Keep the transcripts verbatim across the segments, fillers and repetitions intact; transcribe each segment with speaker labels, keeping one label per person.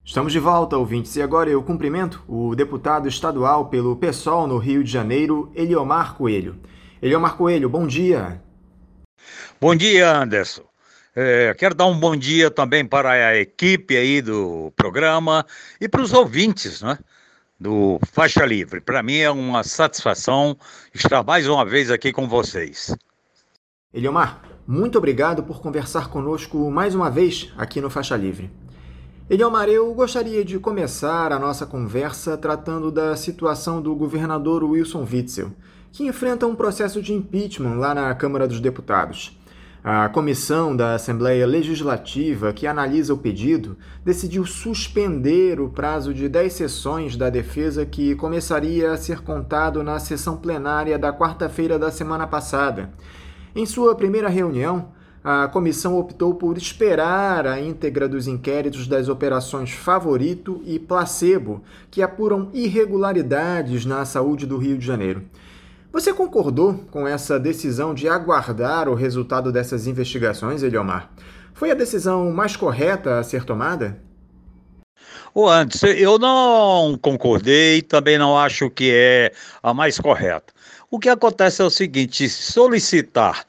Speaker 1: Estamos de volta, ouvintes, e agora eu cumprimento o deputado estadual pelo PSOL no Rio de Janeiro, Eliomar Coelho. Eliomar Coelho, bom dia.
Speaker 2: Bom dia, Anderson. É, quero dar um bom dia também para a equipe aí do programa e para os ouvintes, né, do Faixa Livre. Para mim é uma satisfação estar mais uma vez aqui com vocês.
Speaker 1: Eliomar, muito obrigado por conversar conosco mais uma vez aqui no Faixa Livre. Eliomar, eu gostaria de começar a nossa conversa tratando da situação do governador Wilson Witzel, que enfrenta um processo de impeachment lá na Câmara dos Deputados. A comissão da Assembleia Legislativa, que analisa o pedido, decidiu suspender o prazo de dez sessões da defesa que começaria a ser contado na sessão plenária da quarta-feira da semana passada. Em sua primeira reunião, a comissão optou por esperar a íntegra dos inquéritos das operações Favorito e Placebo, que apuram irregularidades na saúde do Rio de Janeiro. Você concordou com essa decisão de aguardar o resultado dessas investigações, Eliomar? Foi a decisão mais correta a ser tomada?
Speaker 2: Ô, Anderson, eu não concordei, também não acho que é a mais correta. O que acontece é o seguinte: solicitar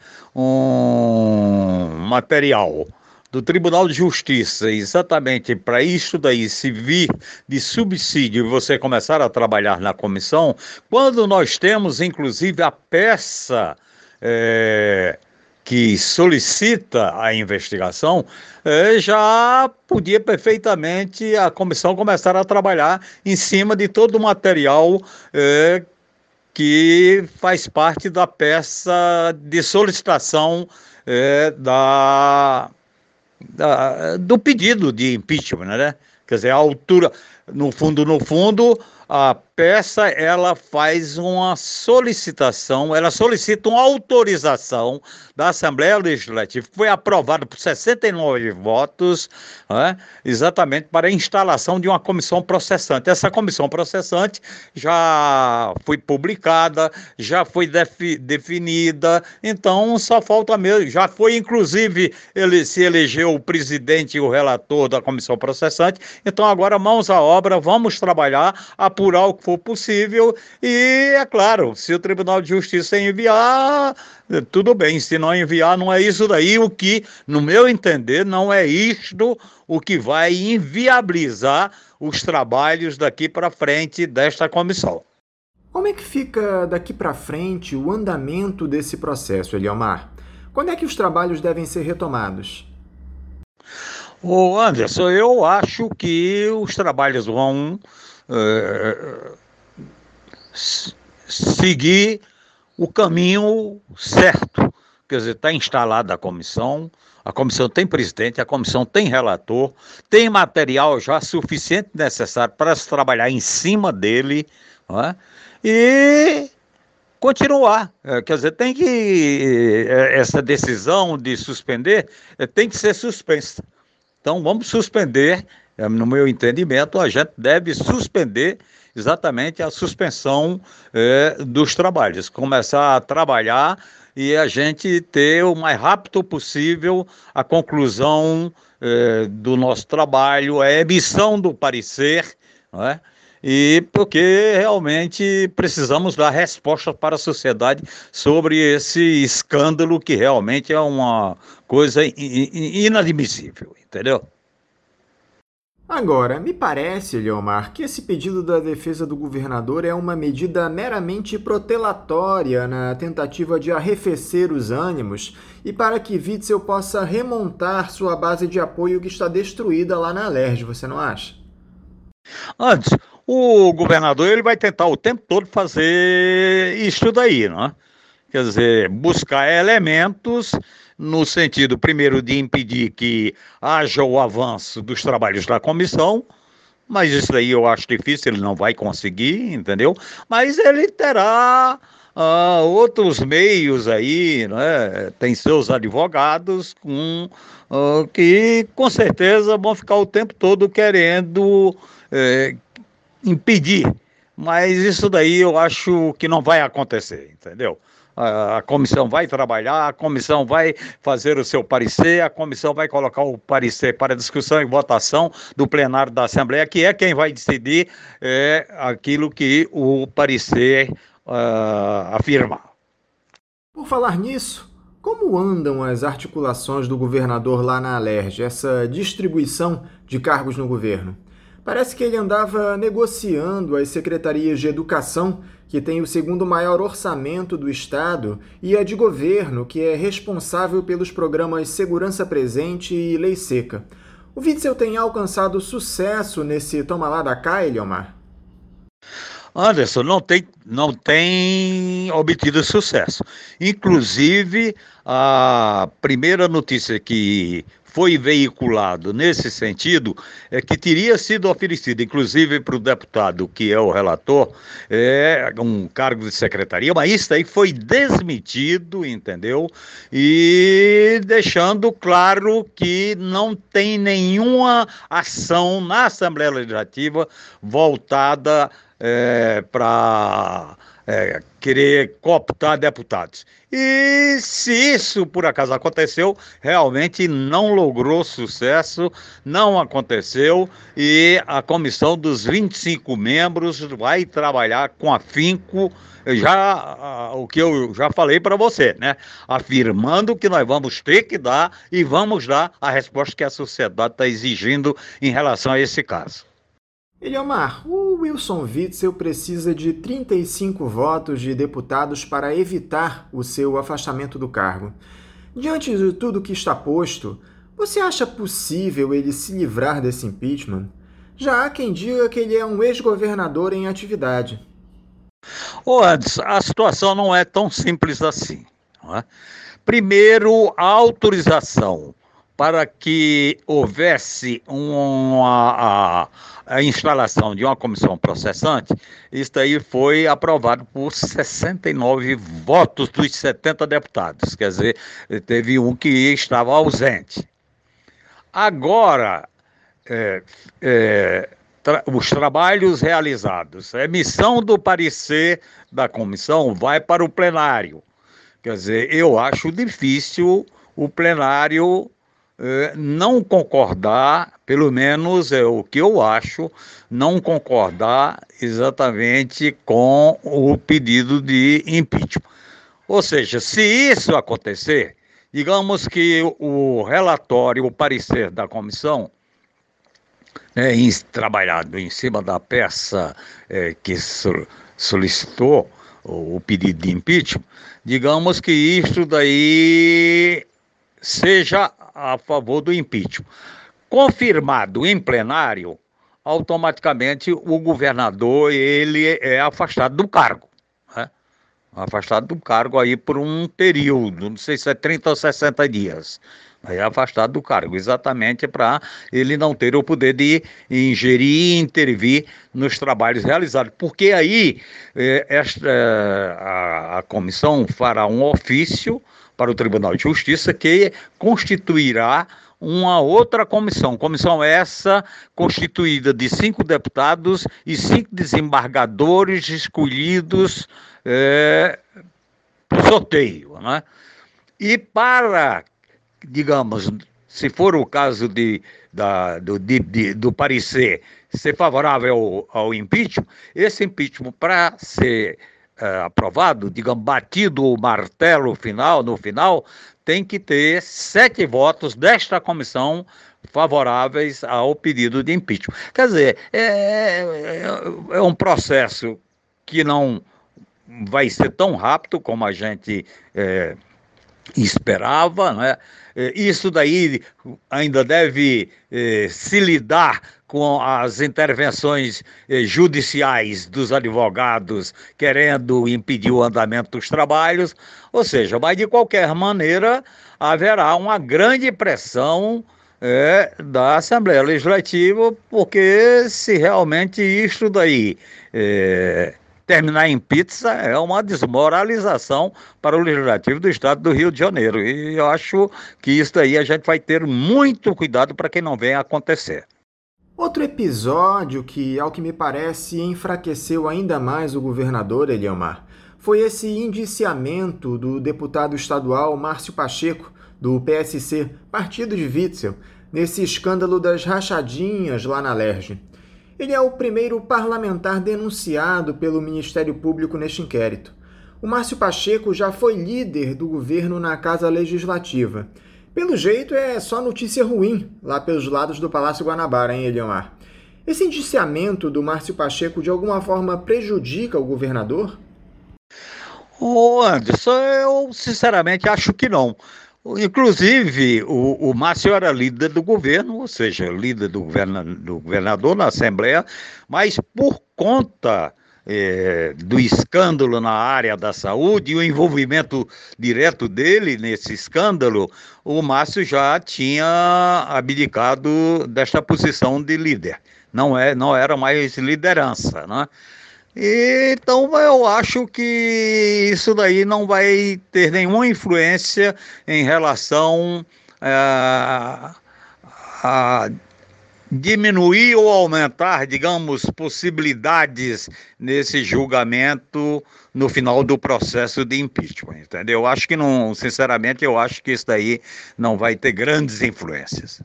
Speaker 2: um material do Tribunal de Justiça exatamente para isso daí se vir de subsídio e você começar a trabalhar na comissão, quando nós temos inclusive a peça é, que solicita a investigação, é, já podia perfeitamente a comissão começar a trabalhar em cima de todo o material é, que faz parte da peça de solicitação é, da, da, do pedido de impeachment, né? Quer dizer, a altura, no fundo, no fundo, a peça, ela faz uma solicitação, ela solicita uma autorização da Assembleia Legislativa, que foi aprovada por sessenta e nove votos, né, exatamente para a instalação de uma comissão processante. Essa comissão processante já foi publicada, já foi defi- definida, então só falta mesmo, já foi inclusive, ele se elegeu o presidente e o relator da comissão processante, então agora mãos à obra, vamos trabalhar, apurar o que for possível e, é claro, se o Tribunal de Justiça enviar, tudo bem, se não enviar, não é isso daí o que, no meu entender, não é isto o que vai inviabilizar os trabalhos daqui para frente desta comissão.
Speaker 1: Como é que fica daqui para frente o andamento desse processo, Eliomar? Quando é que os trabalhos devem ser retomados?
Speaker 2: Ô Anderson, eu acho que os trabalhos vão é, seguir o caminho certo. Quer dizer, está instalada a comissão, a comissão tem presidente, a comissão tem relator, tem material já suficiente necessário para se trabalhar em cima dele, não é? E continuar. É, quer dizer, tem que, é, essa decisão de suspender é, tem que ser suspensa. Então, vamos suspender, é, no meu entendimento, a gente deve suspender exatamente a suspensão é, dos trabalhos, começar a trabalhar e a gente ter o mais rápido possível a conclusão é, do nosso trabalho, a emissão do parecer, não é? E porque realmente precisamos dar resposta para a sociedade sobre esse escândalo que realmente é uma coisa inadmissível, entendeu?
Speaker 1: Agora, me parece, Eliomar, que esse pedido da defesa do governador é uma medida meramente protelatória na tentativa de arrefecer os ânimos e para que Witzel possa remontar sua base de apoio que está destruída lá na Alerj, você não acha?
Speaker 2: Antes, o governador ele vai tentar o tempo todo fazer isso daí, não é? Quer dizer, buscar elementos no sentido, primeiro, de impedir que haja o avanço dos trabalhos da comissão, mas isso aí eu acho difícil, ele não vai conseguir, entendeu? Mas ele terá ah, outros meios aí, né? Tem seus advogados com, ah, que com certeza vão ficar o tempo todo querendo eh, impedir, mas isso daí eu acho que não vai acontecer, entendeu? a comissão vai trabalhar, a comissão vai fazer o seu parecer, a comissão vai colocar o parecer para discussão e votação do plenário da Assembleia, que é quem vai decidir é, aquilo que o parecer uh, afirma.
Speaker 1: Por falar nisso, como andam as articulações do governador lá na Alerj, essa distribuição de cargos no governo? Parece que ele andava negociando as secretarias de educação, que tem o segundo maior orçamento do Estado, e a de governo, que é responsável pelos programas Segurança Presente e Lei Seca. O Witzel tem alcançado sucesso nesse toma lá da cá, Eliomar?
Speaker 2: Anderson, não tem, não tem obtido sucesso. Inclusive, a primeira notícia que foi veiculado nesse sentido é que teria sido oferecido, inclusive para o deputado, que é o relator, é, um cargo de secretaria, mas isso aí foi desmentido, entendeu? E deixando claro que não tem nenhuma ação na Assembleia Legislativa voltada É, para é, querer cooptar deputados. E se isso por acaso aconteceu, realmente não logrou sucesso, não aconteceu, e a comissão dos vinte e cinco membros vai trabalhar com afinco, já o que eu já falei para você, né? Afirmando que nós vamos ter que dar e vamos dar a resposta que a sociedade está exigindo em relação a esse caso.
Speaker 1: Eliomar, o Wilson Witzel precisa de trinta e cinco votos de deputados para evitar o seu afastamento do cargo. Diante de tudo que está posto, você acha possível ele se livrar desse impeachment? Já há quem diga que ele é um ex-governador em atividade.
Speaker 2: Ô Anderson, a situação não é tão simples assim, não é? Primeiro, a autorização para que houvesse uma, a, a instalação de uma comissão processante, isso aí foi aprovado por sessenta e nove votos dos setenta deputados, quer dizer, teve um que estava ausente. Agora, é, é, tra- os trabalhos realizados, a emissão do parecer da comissão vai para o plenário. Quer dizer, eu acho difícil o plenário eh, não concordar, pelo menos é o que eu acho, não concordar exatamente com o pedido de impeachment. Ou seja, se isso acontecer, digamos que o relatório, o parecer da comissão, né, em, trabalhado em cima da peça eh, que so, solicitou o, o pedido de impeachment, digamos que isso daí seja a favor do impeachment. Confirmado em plenário, automaticamente o governador ele é afastado do cargo, né? Afastado do cargo aí por um período, não sei se é trinta ou sessenta dias. É afastado do cargo, exatamente para ele não ter o poder de ingerir e intervir nos trabalhos realizados. Porque aí eh, esta, eh, a, a comissão fará um ofício para o Tribunal de Justiça que constituirá uma outra comissão. Comissão essa constituída de cinco deputados e cinco desembargadores escolhidos eh, por sorteio, né? E para, digamos, se for o caso de, da, do, de, de, do parecer ser favorável ao, ao impeachment, esse impeachment, para ser uh, aprovado, digamos, batido o martelo final, no final, tem que ter sete votos desta comissão favoráveis ao pedido de impeachment. Quer dizer, é, é, é um processo que não vai ser tão rápido como a gente é, esperava, né? Isso daí ainda deve eh, se lidar com as intervenções eh, judiciais dos advogados querendo impedir o andamento dos trabalhos, ou seja, mas de qualquer maneira haverá uma grande pressão eh, da Assembleia Legislativa, porque se realmente isso daí eh, terminar em pizza é uma desmoralização para o Legislativo do Estado do Rio de Janeiro. E eu acho que isso aí a gente vai ter muito cuidado para que não venha a acontecer.
Speaker 1: Outro episódio que, ao que me parece, enfraqueceu ainda mais o governador Eliomar foi esse indiciamento do deputado estadual Márcio Pacheco, do P S C, partido de Witzel, nesse escândalo das rachadinhas lá na Alerj. Ele é o primeiro parlamentar denunciado pelo Ministério Público neste inquérito. O Márcio Pacheco já foi líder do governo na Casa Legislativa. Pelo jeito, é só notícia ruim lá pelos lados do Palácio Guanabara, hein, Eliomar? Esse indiciamento do Márcio Pacheco de alguma forma prejudica o governador?
Speaker 2: Ô Anderson, eu sinceramente acho que não. Inclusive, o, o Márcio era líder do governo, ou seja, líder do, governa, do governador na Assembleia, mas por conta é, do escândalo na área da saúde e o envolvimento direto dele nesse escândalo, o Márcio já tinha abdicado desta posição de líder. Não, é, não era mais liderança, né? Então eu acho que isso daí não vai ter nenhuma influência em relação a, a diminuir ou aumentar, digamos, possibilidades nesse julgamento no final do processo de impeachment, entendeu? Eu acho que não, sinceramente, eu acho que isso daí não vai ter grandes influências.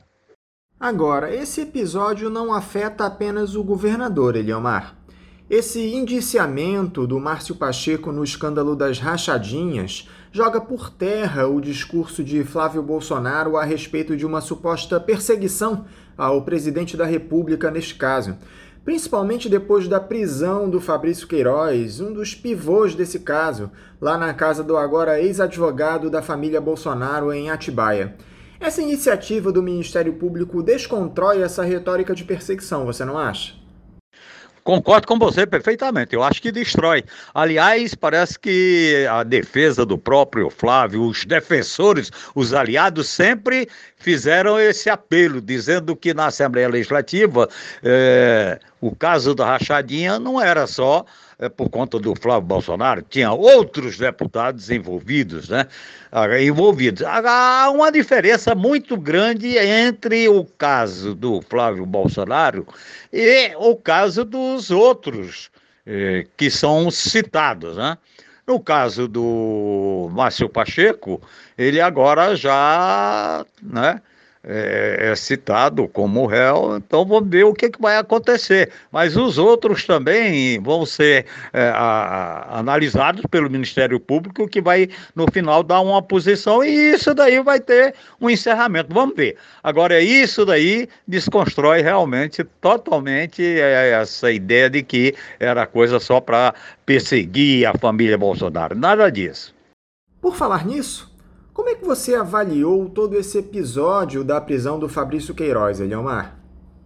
Speaker 1: Agora, esse episódio não afeta apenas o governador, Eliomar. Esse indiciamento do Márcio Pacheco no escândalo das rachadinhas joga por terra o discurso de Flávio Bolsonaro a respeito de uma suposta perseguição ao presidente da República neste caso, principalmente depois da prisão do Fabrício Queiroz, um dos pivôs desse caso, lá na casa do agora ex-advogado da família Bolsonaro em Atibaia. Essa iniciativa do Ministério Público desconstrói essa retórica de perseguição, você não acha?
Speaker 2: Concordo com você perfeitamente, eu acho que destrói. Aliás, parece que a defesa do próprio Flávio, os defensores, os aliados, sempre fizeram esse apelo, dizendo que na Assembleia Legislativa é, o caso da rachadinha não era só é, por conta do Flávio Bolsonaro, tinha outros deputados envolvidos, né? Envolvidos. Há uma diferença muito grande entre o caso do Flávio Bolsonaro e o caso dos outros eh, que são citados, né? No caso do Márcio Pacheco, ele agora já, né, é, é citado como réu, então vamos ver o que, que vai acontecer. Mas os outros também vão ser é, a, a, analisados pelo Ministério Público, que vai, no final, dar uma posição, e isso daí vai ter um encerramento. Vamos ver. Agora, isso daí desconstrói realmente, totalmente, é, essa ideia de que era coisa só para perseguir a família Bolsonaro. Nada disso.
Speaker 1: Por falar nisso, como é que você avaliou todo esse episódio da prisão do Fabrício Queiroz, Eliomar?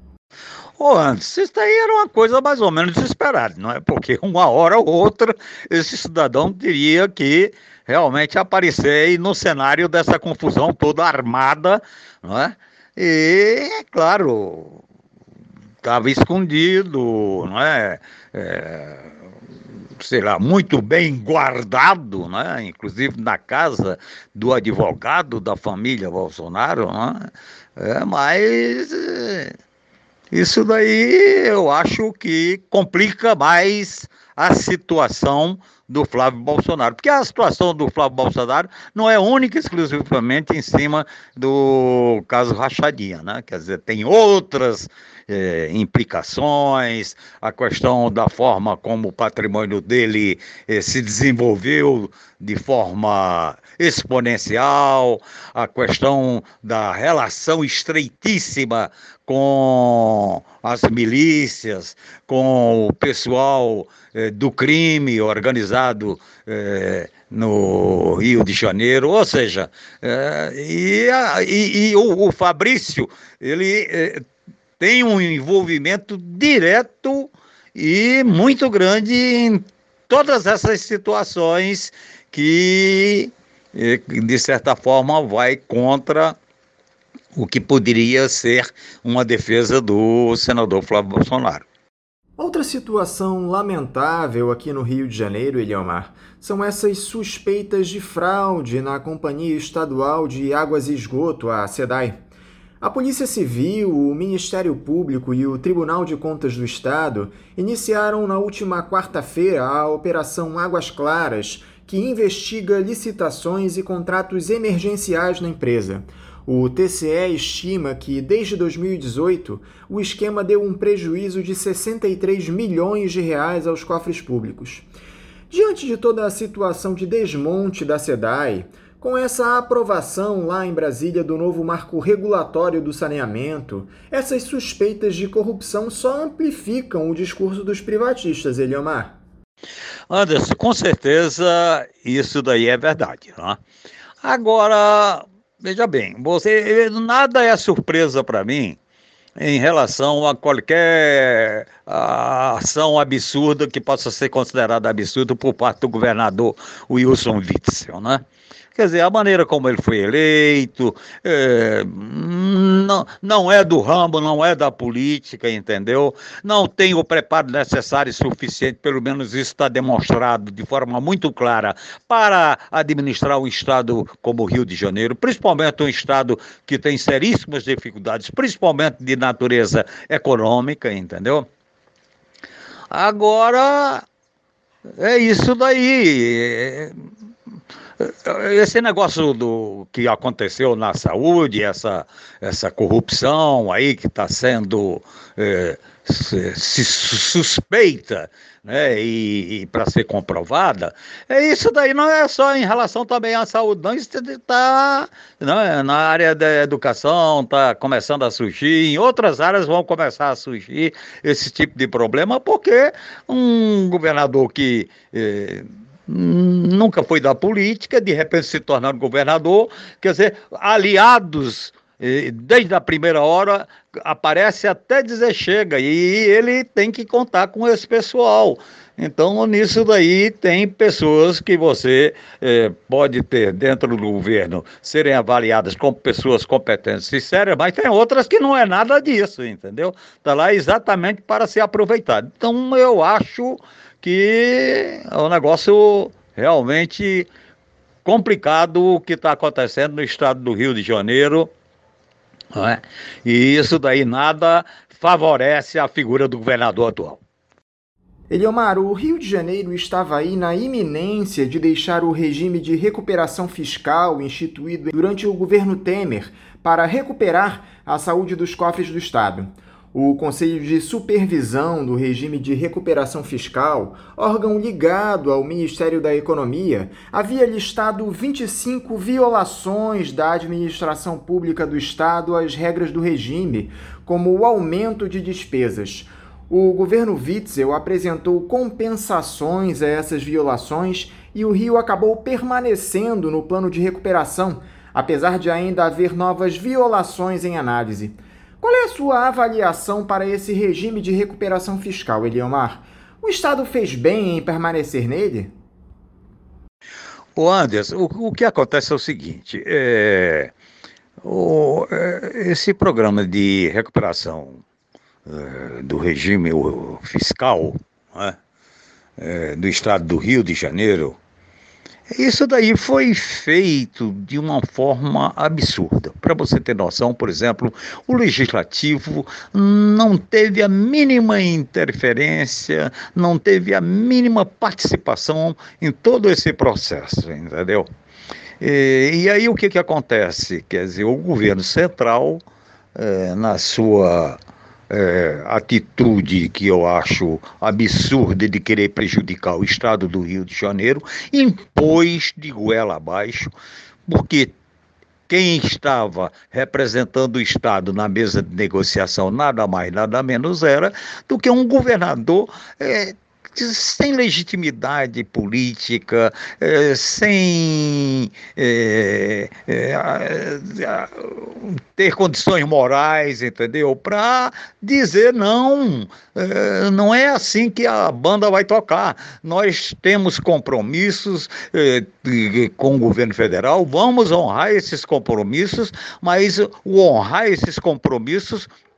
Speaker 2: Ô, antes, isso daí era uma coisa mais ou menos esperada, não é? Porque uma hora ou outra esse cidadão teria que realmente aparecer aí no cenário dessa confusão toda armada, não é? E, é claro, estava escondido, não é? é sei lá, muito bem guardado, né? Inclusive na casa do advogado da família Bolsonaro, né? É, mas é, isso daí eu acho que complica mais a situação do Flávio Bolsonaro, porque a situação do Flávio Bolsonaro não é única e exclusivamente em cima do caso Rachadinha, né? Quer dizer, tem outras é, implicações, a questão da forma como o patrimônio dele é, se desenvolveu de forma exponencial, a questão da relação estreitíssima com as milícias, com o pessoal eh, do crime organizado eh, no Rio de Janeiro, ou seja, eh, e, a, e, e o, o Fabrício, ele eh, tem um envolvimento direto e muito grande em todas essas situações que, eh, de certa forma, vai contra o que poderia ser uma defesa do senador Flávio Bolsonaro.
Speaker 1: Outra situação lamentável aqui no Rio de Janeiro, Eliomar, são essas suspeitas de fraude na Companhia Estadual de Águas e Esgoto, a SEDAI. A Polícia Civil, o Ministério Público e o Tribunal de Contas do Estado iniciaram na última quarta-feira a Operação Águas Claras, que investiga licitações e contratos emergenciais na empresa. O T C E estima que, desde dois mil e dezoito, o esquema deu um prejuízo de sessenta e três milhões de reais aos cofres públicos. Diante de toda a situação de desmonte da SEDAI, com essa aprovação lá em Brasília do novo marco regulatório do saneamento, essas suspeitas de corrupção só amplificam o discurso dos privatistas, Eliomar.
Speaker 2: Anderson, com certeza isso daí é verdade, né? Agora, veja bem, você, nada é surpresa para mim em relação a qualquer a, ação absurda que possa ser considerada absurda por parte do governador Wilson Witzel, né? Quer dizer, a maneira como ele foi eleito, é, não, não é do ramo, não é da política, entendeu? Não tem o preparo necessário e suficiente, pelo menos isso está demonstrado de forma muito clara, para administrar um estado como o Rio de Janeiro, principalmente um estado que tem seríssimas dificuldades, principalmente de natureza econômica, entendeu? Agora, é isso daí. Esse negócio do que aconteceu na saúde, essa, essa corrupção aí que está sendo é, se, se suspeita, né, e, e para ser comprovada, é isso daí, não é só em relação também à saúde, não, isso está, né, na área da educação, está começando a surgir, em outras áreas vão começar a surgir esse tipo de problema, porque um governador que... É, nunca foi da política, de repente se tornando governador, quer dizer, aliados, desde a primeira hora, aparece até dizer chega, e ele tem que contar com esse pessoal. Então, nisso daí, tem pessoas que você eh, pode ter dentro do governo, serem avaliadas como pessoas competentes e sérias, mas tem outras que não é nada disso, entendeu? Está lá exatamente para ser aproveitado. Então, eu acho que é um negócio realmente complicado o que está acontecendo no estado do Rio de Janeiro, não é? E isso daí nada favorece a figura do governador atual.
Speaker 1: Eliomar, o Rio de Janeiro estava aí na iminência de deixar o regime de recuperação fiscal instituído durante o governo Temer para recuperar a saúde dos cofres do Estado. O Conselho de Supervisão do Regime de Recuperação Fiscal, órgão ligado ao Ministério da Economia, havia listado vinte e cinco violações da administração pública do Estado às regras do regime, como o aumento de despesas. O governo Witzel apresentou compensações a essas violações e o Rio acabou permanecendo no plano de recuperação, apesar de ainda haver novas violações em análise. Qual é a sua avaliação para esse regime de recuperação fiscal, Eliomar? O Estado fez bem em permanecer nele?
Speaker 2: Ô Anderson, o, o que acontece é o seguinte, é, o, é, esse programa de recuperação é, do regime fiscal, né, é, do Estado do Rio de Janeiro, isso daí foi feito de uma forma absurda. Para você ter noção, por exemplo, o Legislativo não teve a mínima interferência, não teve a mínima participação em todo esse processo, entendeu? E, e aí o que que acontece? Quer dizer, o governo central, eh, na sua... É, atitude que eu acho absurda de querer prejudicar o estado do Rio de Janeiro, impôs de goela abaixo, porque quem estava representando o Estado na mesa de negociação nada mais, nada menos era do que um governador é, sem legitimidade política, é, sem é, é, é, ter condições morais, entendeu? Para dizer não, é, não é assim que a banda vai tocar. Nós temos compromissos é, com o governo federal, vamos honrar esses compromissos, mas o honrar esses compromissos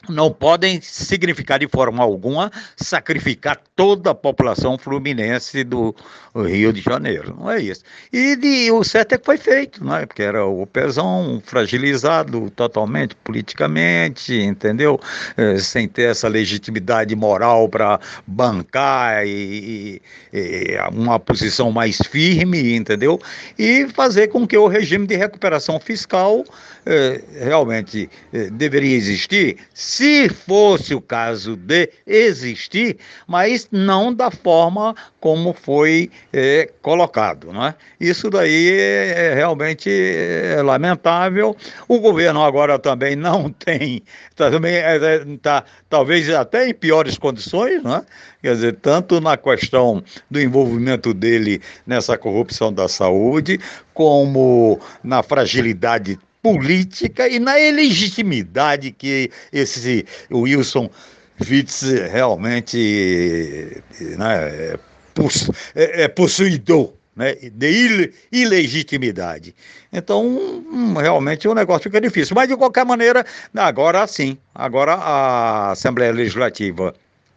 Speaker 2: não podem significar de forma alguma sacrificar toda a população fluminense do Rio de Janeiro. Não é isso. E de, o certo é que foi feito, não é? Porque era o Pezão fragilizado totalmente politicamente, entendeu? É, sem ter essa legitimidade moral para bancar e, e, e uma posição mais firme, entendeu? E fazer com que o regime de recuperação fiscal é, realmente é, deveria existir, se fosse o caso de existir, mas não da forma como foi é, colocado, não é? Isso daí é, é realmente é, lamentável. O governo agora também não tem, também está talvez até em piores condições, não é? Quer dizer, tanto na questão do envolvimento dele nessa corrupção da saúde, como na fragilidade política e na ilegitimidade que esse Wilson Witz realmente, né, é, é possuidor, né, de ilegitimidade. Então, hum, realmente o negócio fica difícil. Mas, de qualquer maneira, agora sim, agora a Assembleia Legislativa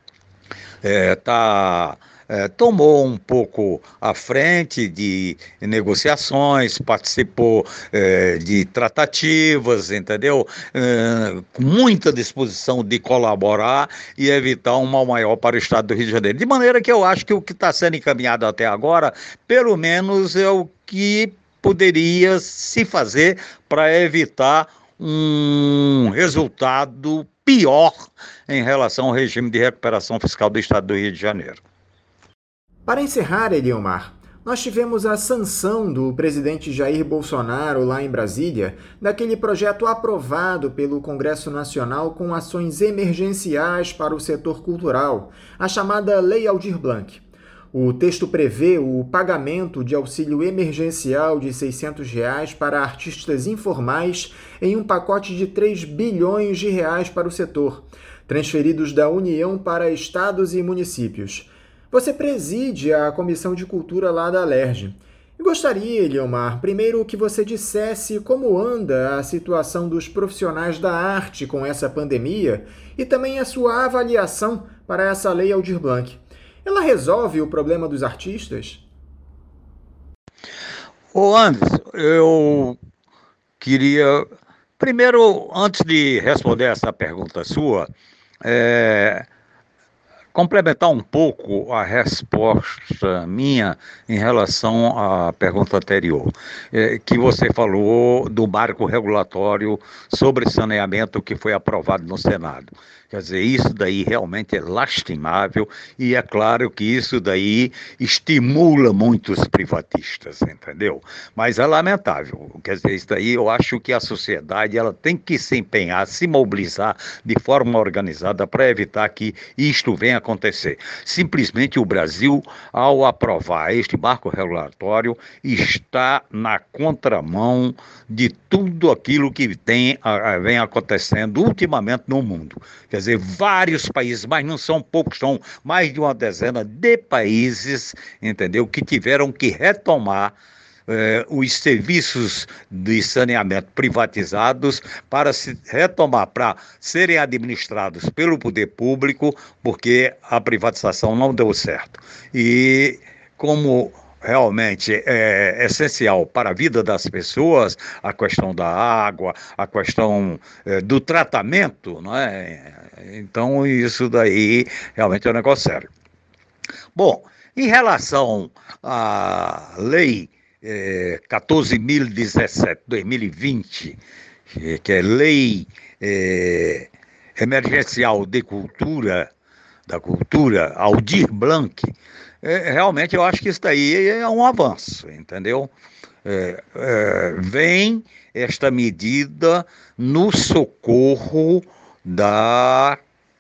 Speaker 2: está... É, é, tomou um pouco à frente de negociações, participou é, de tratativas, entendeu? É, com muita disposição de colaborar e evitar um mal maior para o Estado do Rio de Janeiro. De maneira que eu acho que o que está sendo encaminhado até agora, pelo menos é o que poderia se fazer para evitar um resultado pior em relação ao regime de recuperação fiscal do Estado do Rio de Janeiro.
Speaker 1: Para encerrar, Eliomar, nós tivemos a sanção do presidente Jair Bolsonaro lá em Brasília daquele projeto aprovado pelo Congresso Nacional com ações emergenciais para o setor cultural, a chamada Lei Aldir Blanc. O texto prevê o pagamento de auxílio emergencial de seiscentos reais para artistas informais em um pacote de três bilhões de reais para o setor, transferidos da União para estados e municípios. Você preside a Comissão de Cultura lá da Alerj. E gostaria, Eliomar, primeiro que você dissesse como anda a situação dos profissionais da arte com essa pandemia e também a sua avaliação para essa Lei Aldir Blanc. Ela resolve o problema dos artistas?
Speaker 2: Ô Anderson, eu queria, primeiro, antes de responder essa pergunta sua, é, complementar um pouco a resposta minha em relação à pergunta anterior, é, que você falou do marco regulatório sobre saneamento que foi aprovado no Senado. Quer dizer, isso daí realmente é lastimável e é claro que isso daí estimula muitos privatistas, entendeu? Mas é lamentável. Quer dizer, isso daí eu acho que a sociedade ela tem que se empenhar, se mobilizar de forma organizada para evitar que isto venha a acontecer. Simplesmente o Brasil, ao aprovar este marco regulatório, está na contramão de tudo aquilo que tem, vem acontecendo ultimamente no mundo. Quer dizer, vários países, mas não são poucos, são mais de uma dezena de países, entendeu, que tiveram que retomar eh, os serviços de saneamento privatizados para se retomar, para serem administrados pelo poder público, porque a privatização não deu certo. E como realmente é essencial para a vida das pessoas, a questão da água, a questão é, do tratamento, não é? Então isso daí realmente é um negócio sério. Bom, em relação à lei é, quatorze mil e dezessete de dois mil e vinte, que é lei é, emergencial de cultura, da cultura, Aldir Blanc, é, realmente eu acho que isso daí é um avanço, entendeu? É, é, vem esta medida no socorro da,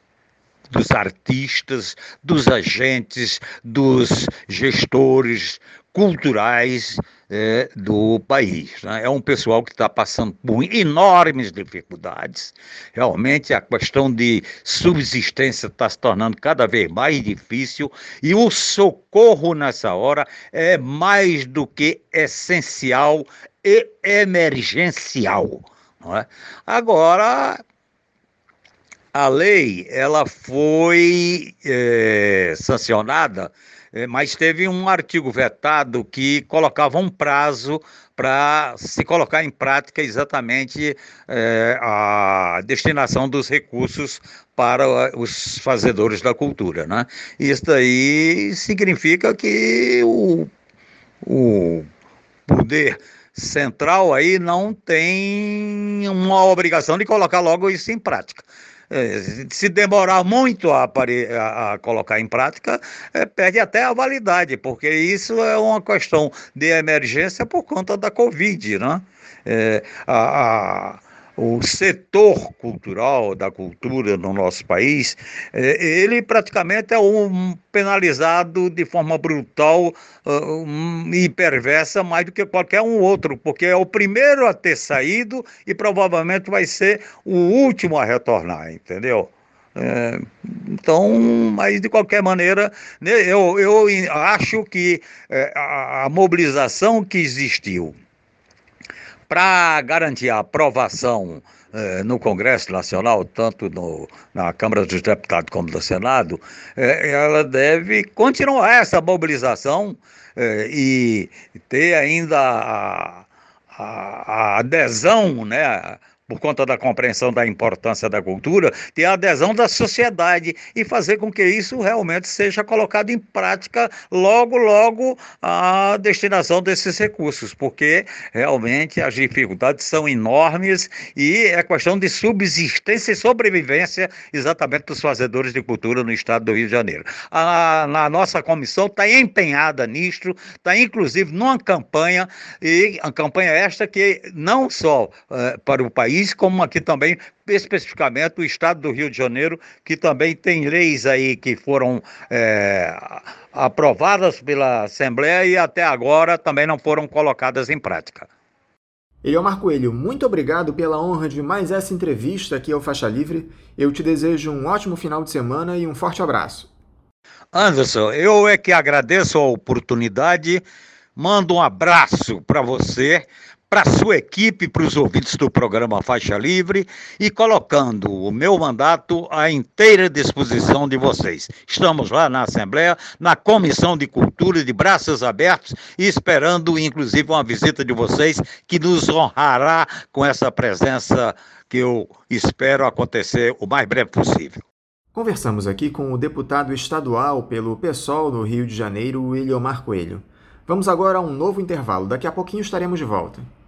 Speaker 2: dos artistas, dos agentes, dos gestores culturais é, do país, né? É um pessoal que está passando por enormes dificuldades. Realmente a questão de subsistência está se tornando cada vez mais difícil e o socorro nessa hora é mais do que essencial e emergencial, não é? Agora, A lei, ela foi é, sancionada, é, mas teve um artigo vetado que colocava um prazo para se colocar em prática exatamente é, a destinação dos recursos para os fazedores da cultura, né? Isso daí significa que o, o poder central aí não tem uma obrigação de colocar logo isso em prática. É, se demorar muito a, a, a colocar em prática, é, perde até a validade, porque isso é uma questão de emergência por conta da Covid, né? É, a, a o setor cultural, da cultura no nosso país, ele praticamente é um penalizado de forma brutal uh, e perversa mais do que qualquer um outro, porque é o primeiro a ter saído e provavelmente vai ser o último a retornar, entendeu? É, então, mas de qualquer maneira, né, eu, eu acho que é, a, a mobilização que existiu para garantir a aprovação eh, no Congresso Nacional, tanto no, na Câmara dos Deputados como no Senado, eh, ela deve continuar essa mobilização eh, e ter ainda a, a, a adesão, né? Por conta da compreensão da importância da cultura, ter a adesão da sociedade e fazer com que isso realmente seja colocado em prática logo, logo a destinação desses recursos, porque realmente as dificuldades são enormes e é questão de subsistência e sobrevivência exatamente dos fazedores de cultura no estado do Rio de Janeiro. A, na nossa comissão está empenhada nisto, está inclusive numa campanha, e a campanha esta que não só uh, para o país, como aqui também, especificamente o estado do Rio de Janeiro, que também tem leis aí que foram é, aprovadas pela Assembleia e até agora também não foram colocadas em prática.
Speaker 1: Eliomar Coelho, muito obrigado pela honra de mais essa entrevista aqui ao Faixa Livre. Eu te desejo um ótimo final de semana e um forte abraço.
Speaker 2: Anderson, eu é que agradeço a oportunidade, mando um abraço para você, para a sua equipe, para os ouvintes do programa Faixa Livre e colocando o meu mandato à inteira disposição de vocês. Estamos lá na Assembleia, na Comissão de Cultura, de braços abertos e esperando, inclusive, uma visita de vocês que nos honrará com essa presença que eu espero acontecer o mais breve possível.
Speaker 1: Conversamos aqui com o deputado estadual pelo PSOL no Rio de Janeiro, Eliomar Coelho. Vamos agora a um novo intervalo. Daqui a pouquinho estaremos de volta.